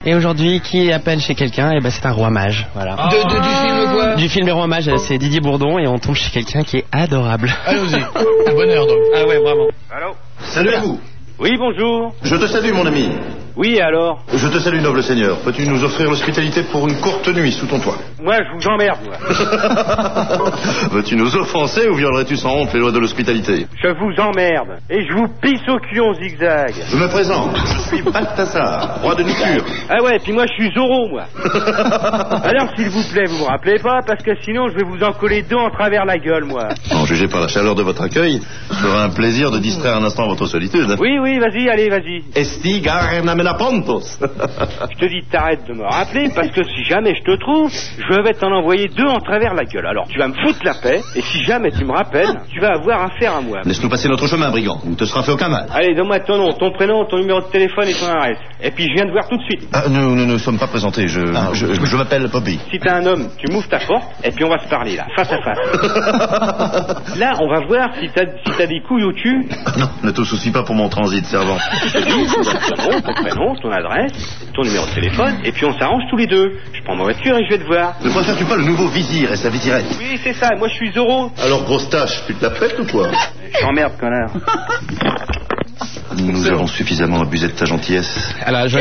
Et aujourd'hui, qui appelle chez quelqu'un? Eh ben, c'est un roi mage. Voilà. Du film quoi? Du film Les Rois Mages, c'est Didier Bourdon et on tombe chez quelqu'un qui est adorable. Allons-y. Un bonheur donc. Ah ouais, vraiment. Allô? Salut à vous. Oui, bonjour. Je te salue, mon ami. Oui, alors? Je te salue, noble seigneur. Peux-tu nous offrir l'hospitalité pour une courte nuit sous ton toit? Moi, je vous emmerde, moi. Veux-tu nous offenser ou violerais-tu sans honte les lois de l'hospitalité? Je vous emmerde. Et je vous pisse au cul en zigzag. Je me présente. Je suis Balthazar, roi de Nicure. Ah ouais, puis moi, je suis Zorro, moi. Alors, s'il vous plaît, vous me rappelez pas, parce que sinon, je vais vous en coller deux en travers la gueule, moi. En jugé par la chaleur de votre accueil, ce sera un plaisir de distraire un instant votre solitude. Oui, vas-y, allez, vas-y. Esti garnamena pontos. Je te dis, t'arrêtes de me rappeler, parce que si jamais je te trouve, je vais t'en envoyer deux en travers la gueule. Alors, tu vas me foutre la paix, et si jamais tu me rappelles, tu vas avoir affaire à moi. Laisse-nous passer notre chemin, brigand. Il ne te sera fait aucun mal. Allez, donne-moi ton nom, ton prénom, ton numéro de téléphone et ton adresse. Et puis, je viens de voir tout de suite. Ah, nous ne nous sommes pas présentés. Je m'appelle Bobby. Si t'es un homme, tu m'ouvres ta porte, et puis on va se parler, là, face à face. Là, on va voir si t'as des couilles au cul. Non, ne te soucie pas pour mon transit, servant. Ton nom, ton prénom, ton adresse, ton numéro de téléphone, et puis on s'arrange tous les deux. Je prends ma voiture et je vais te voir. Ne préfères-tu pas le nouveau vizir et sa vizirette? Oui, c'est ça, moi je suis Zorro. Alors, grosse tâche, tu te la pètes ou quoi? J'emmerde, connard. Nous avons suffisamment abusé de ta gentillesse. Alors,